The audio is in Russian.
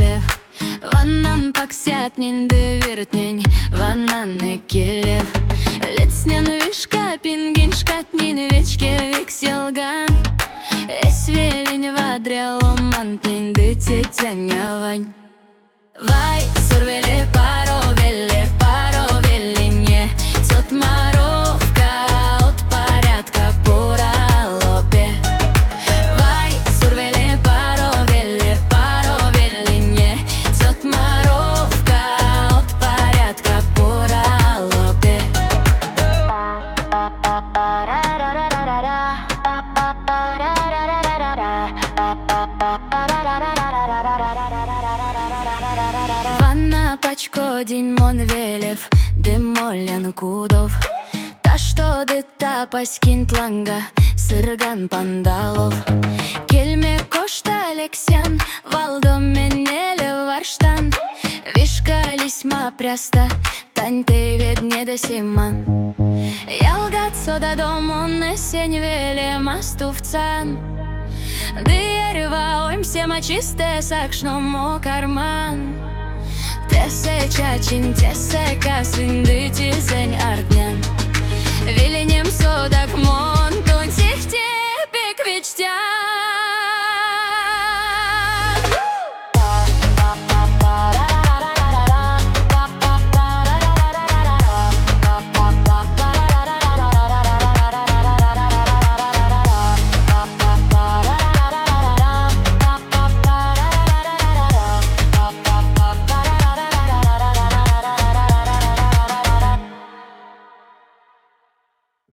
келев. Ваннан паксят нинды виртнень, ваннаны келев. Летснен вишка пингиншкат нин вечке викселган. Эсвелень вадрелом мантнинды тетянявань. Вай, сурвеле паро велине, тот моровка от порядка пора лопе. Вай, сурвеле паро велине, тот моровка от порядка пора лопе. Ванна пачко день мон велев, демолян кудов. Та что дыта паскин тланга, сырган пандалов. Кельме кошта лексян, валдо менеле варштан. Вишка лисьма пряста, тань ты ведне до симан. Ялгат сода домон несень веле мастувцан. Дерева оймсе мачисте сакшномо карман. Тесе чачин, тесе касин, дытизень артнян. Веленем содак мон, тон сихте пек вечтян.